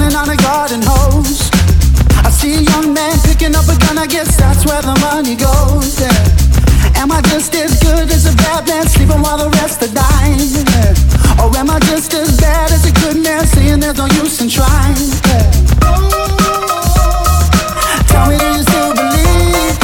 running on a garden hose. I see a young man picking up a gun, I guess that's where the money goes, yeah. Am I just as good as a bad man sleeping while the rest are dying, yeah? Or am I just as bad as a good man saying there's no use in trying, yeah? Tell me, do you still believe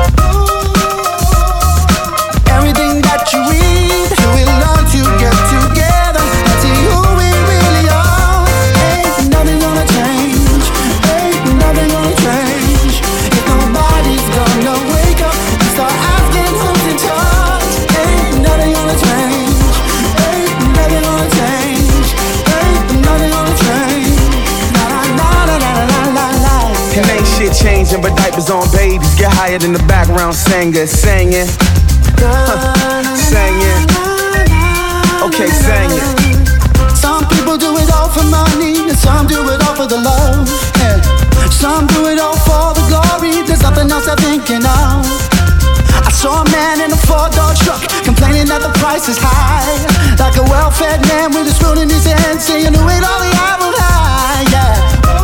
everything that you read? Do we learn to get together and see who we really are? Ain't nothing gonna change, ain't nothing gonna change if nobody's gonna wake up and start asking who's in charge. Ain't nothing gonna change, ain't nothing gonna change, ain't nothing gonna change. La la la la la la la. And ain't shit changing, but diapers on babies get hired in the background singer singing. Singing. Okay, singing. Some people do it all for money, and some do it all for the love, yeah. Some do it all for the glory. There's nothing else I'm thinking of. I saw a man in a four-door truck complaining that the price is high, like a well-fed man with a spoon in his hand saying who ate all the apple pie, yeah.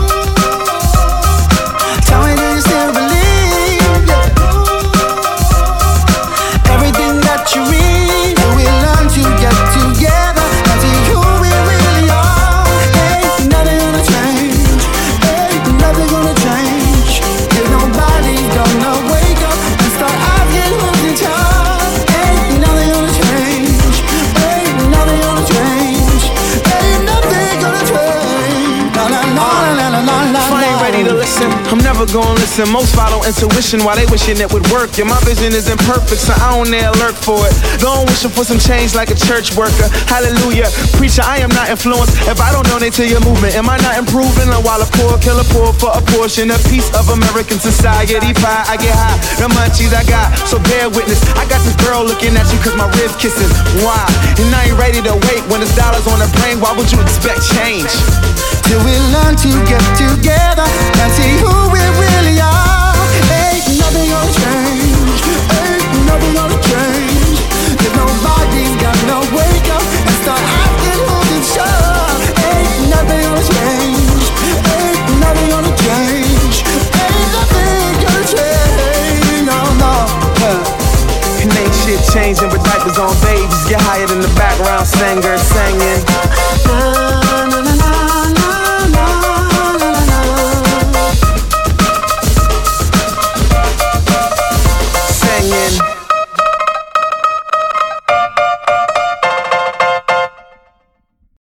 Tell me, do you still believe, yeah, everything that you read? Do we learn to get together and see who we really are? Ain't nothing gonna change, ain't nothing gonna change if nobody's gonna wake up and start asking who's in charge. Ain't nothing gonna change, ain't nothing gonna change, ain't nothing gonna change. La la la la la la la. If I ain't ready to listen, I'm never gonna listen. Most follow intuition while they wishing it would work. Yeah, my vision isn't perfect, so I don't dare lurk for it. Don't wishing for some change like a church worker. Hallelujah, preacher, I am not influenced if I don't donate to your movement. Am I not improving? While a poor killer poor for a portion, a piece of American society pie. I get high, the munchies I got, so bear witness. I got this girl looking at you cause my ribs kissing. Why? And I ain't ready to wait when it's dollars on the brain. Why would you expect change? Till we learn to get together and see who we really are. Ain't nothing gonna change, ain't nothing gonna change if nobody's gonna wake up and start asking who's in charge. Ain't nothing gonna change, ain't nothing gonna change, ain't nothing gonna change, no, no. And ain't shit changing, but diapers on babies get hired in the background singer singing.